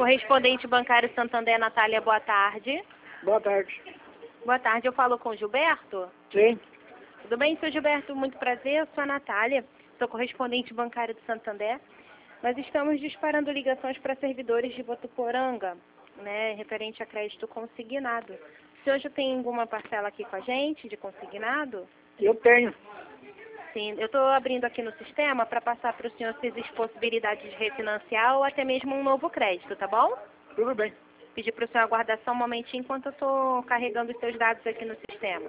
Correspondente bancário Santander, Natália, boa tarde. Boa tarde. Boa tarde, eu falo com o Gilberto? Sim. Tudo bem, seu Gilberto? Muito prazer, eu sou a Natália, sou correspondente bancário do Santander. Nós estamos disparando ligações para servidores de Votuporanga, né, referente a crédito consignado. O senhor já tem alguma parcela aqui com a gente de consignado? Eu tenho. Sim, eu estou abrindo aqui no sistema para passar para o senhor se existe possibilidade de refinanciar ou até mesmo um novo crédito, tá bom? Tudo bem. Pedir para o senhor aguardar só um momentinho enquanto eu estou carregando os seus dados aqui no sistema.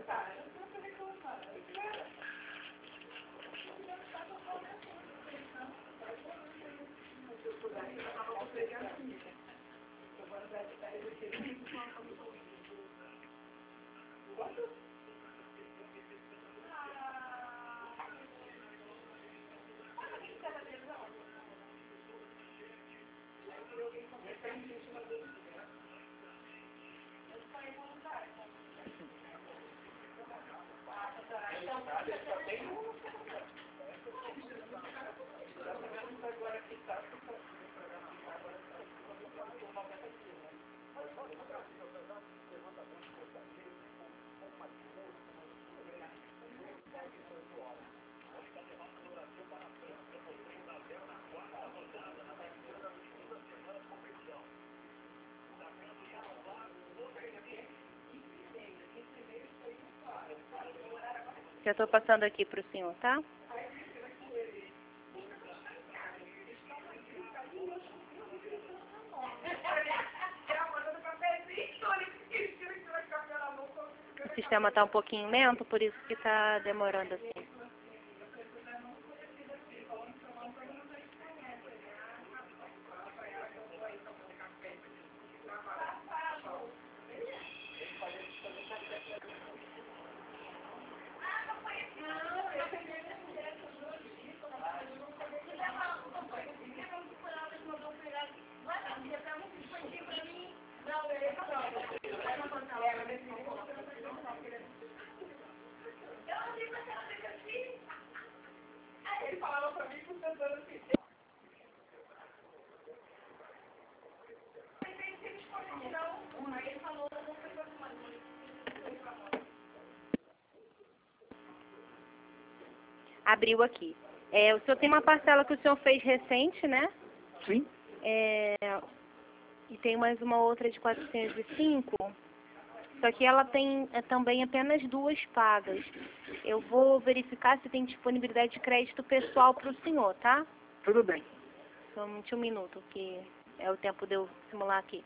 Já estou passando aqui para o senhor, tá? O sistema está um pouquinho lento, por isso que está demorando assim. Abriu aqui. O senhor tem uma parcela que o senhor fez recente, né? Sim. E tem mais uma outra de 405. Só que ela tem também apenas 2 pagas. Eu vou verificar se tem disponibilidade de crédito pessoal para o senhor, tá? Tudo bem. Somente um minuto, que é o tempo de eu simular aqui.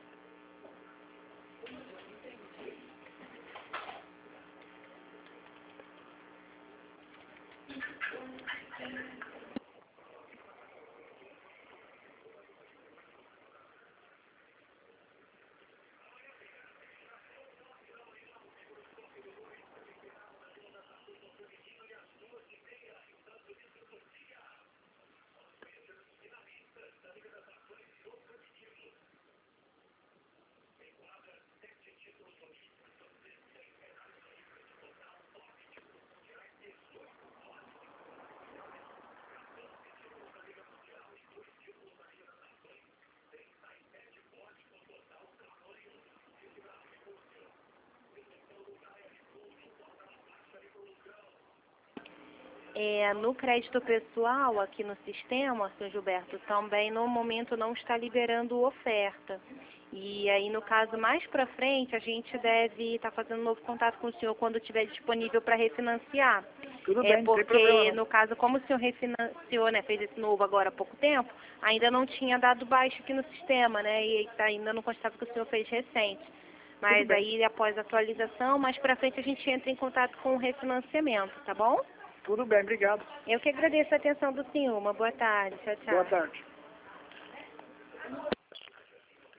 No crédito pessoal, aqui no sistema, seu Gilberto, também no momento não está liberando oferta. E aí, no caso, mais para frente, a gente deve estar fazendo um novo contato com o senhor quando estiver disponível para refinanciar. Tudo bem, não tem Porque, problema não. no caso, como o senhor refinanciou, né, fez esse novo agora há pouco tempo, ainda não tinha dado baixo aqui no sistema, né, e ainda não constava que o senhor fez recente. Mas aí, após a atualização, mais para frente a gente entra em contato com o refinanciamento, tá bom? Tudo bem, obrigado. Eu que agradeço a atenção do senhor. Uma boa tarde. Tchau, tchau. Boa tarde.